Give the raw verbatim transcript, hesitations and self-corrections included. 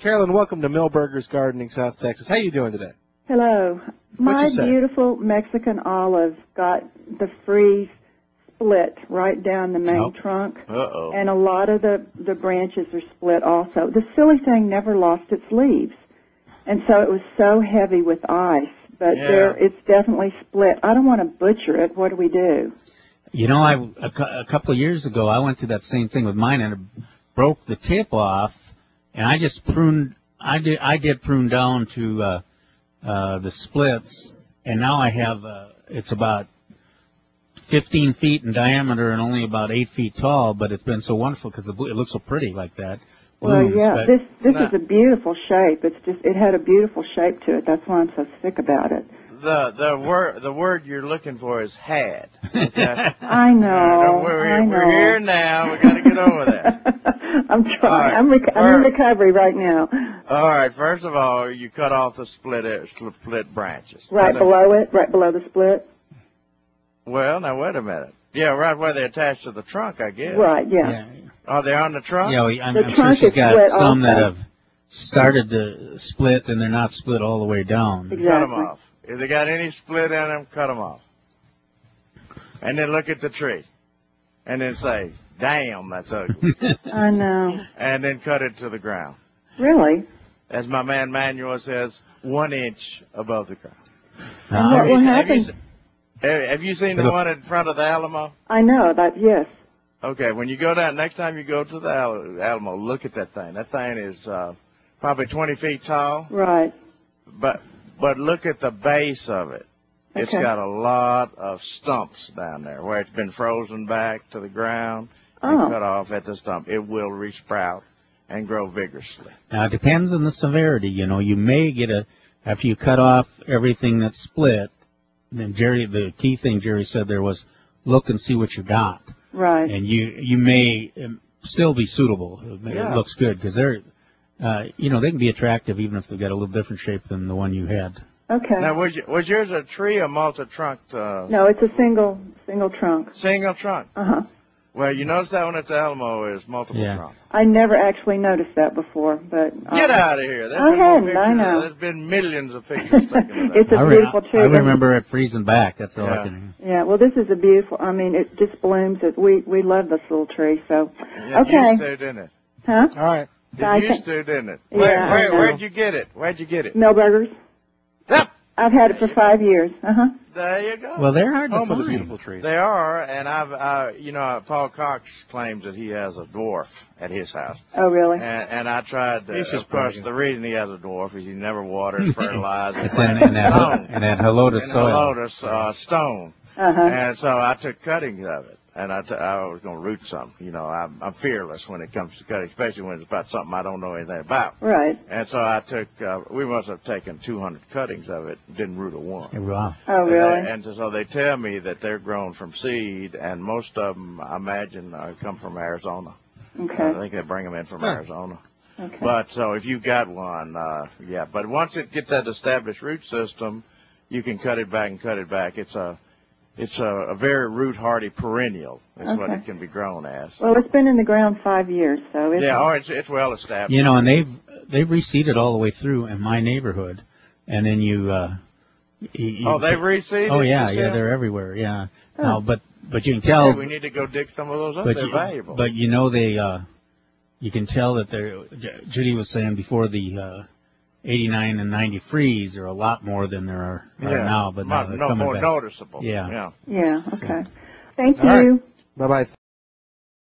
Carolyn, welcome to Millburgers Gardening, South Texas. How you doing today? Hello. My beautiful Mexican olive got the freeze split right down the main Nope. trunk. Uh-oh. And a lot of the, the branches are split also. The silly thing never lost its leaves. And so it was so heavy with ice. But Yeah. there, it's definitely split. I don't want to butcher it. What do we do? You know, I a, cou- a couple of years ago, I went through that same thing with mine, and it broke the tip off, and I just pruned. I did. I did prune down to uh, uh, the splits, and now I have. Uh, it's about fifteen feet in diameter and only about eight feet tall. But it's been so wonderful because it looks so pretty like that. Well, Blooms, yeah, but this this Nah. is a beautiful shape. It's just it had a beautiful shape to it. That's why I'm so sick about it. The the word the word you're looking for is had. Okay? I know. we're, I know. we're here now. We got to get over that. I'm trying. right. I'm, rec- I'm in First- recovery right now. All right. First of all, you cut off the split uh, split branches. Right Cut them- below it, right below the split. Well, now wait a minute. Yeah, right where they're attached to the trunk, I guess. Right. Yeah. yeah. Are they on the trunk? Yeah, well, I'm, The I'm sure trunk she's is got split some that also. have started to split and they're not split all the way down. Exactly. Cut them off. If they got any split in them, cut them off. And then look at the tree. And then say, damn, that's ugly. I know. And then cut it to the ground. Really? As my man Manuel says, one inch above the ground. And Uh, what will Have you, happen? se- have you seen the Look. one in front of the Alamo? I know that. Yes. Okay, when you go down, next time you go to the Al- Alamo, look at that thing. That thing is uh, probably twenty feet tall, Right. but but look at the base of it. It's Okay. got a lot of stumps down there where it's been frozen back to the ground and Oh. cut off at the stump. It will resprout and grow vigorously. Now, it depends on the severity. You know, you may get a, after you cut off everything that's split, then Jerry, the key thing Jerry said there was look and see what you got. Right. And you, you may um, still be suitable. It, may- Yeah. it looks good because they're, uh, you know, they can be attractive even if they've got a little different shape than the one you had. Okay. Now, was, you, was yours a tree or multi-trunk? Uh, No, it's a single single trunk. Single trunk. Uh huh. Well, you notice that one at the Alamo is multiple Yeah. trunk. I never actually noticed that before, but Get uh, out of here. There's I been more hadn't, pictures I of know. that. There's been millions of pictures taken of that. It's a I, re- beautiful tree. I remember it freezing back. That's all Yeah. I can. Yeah, well, this is a beautiful. I mean, it just blooms. It, we we love this little tree. So, It okay, used to, didn't it? huh? All right. It I used think- to, didn't it? Yeah, Where, I where, know. where'd you get it? Where'd you get it? Millburgers. Yep. I've had it for five years. Uh huh. There you go. Well, they're hard to Home of the find. beautiful trees. They are, and I've, uh, you know, Paul Cox claims that he has a dwarf at his house, Oh, really? and, and I tried. To, He's just of course, bragging. the reason he has a dwarf is he never waters, fertilizes, It's in, in that stone, in that Halota and soil. lotus uh, stone. Uh huh. And so I took cuttings of it, and I, t- I was going to root some. You know, I'm, I'm fearless when it comes to cutting, especially when it's about something I don't know anything about. Right. And so I took, uh, we must have taken two hundred cuttings of it, didn't root a one. Wow. Oh, And, really? they, and so they tell me that they're grown from seed, and most of them, I imagine, uh, come from Arizona. Okay. I think they bring them in from Huh. Arizona. Okay. But so if you got one, uh, yeah. But once it gets that established root system, you can cut it back and cut it back. It's a It's a, a very root-hardy perennial. Is what Okay. it can be grown as. Well, it's been in the ground five years, so it's Yeah, oh, it's it's well established. You know, and they've they've reseeded all the way through in my neighborhood, and then you. Uh, you you- Oh, they've reseeded. Oh yeah, you yeah, said? they're everywhere. Yeah. Oh. Now, but but you can Hey, tell. we need to go dig some of those up. but They're you, valuable. but you know they. Uh, you can tell that they're. J- Judy was saying before the uh, eighty-nine and ninety freeze, there are a lot more than there are, are yeah, now. But now Mo- they're no coming more back. noticeable. Yeah. yeah. yeah. Okay. Thank All right. you. Bye-bye.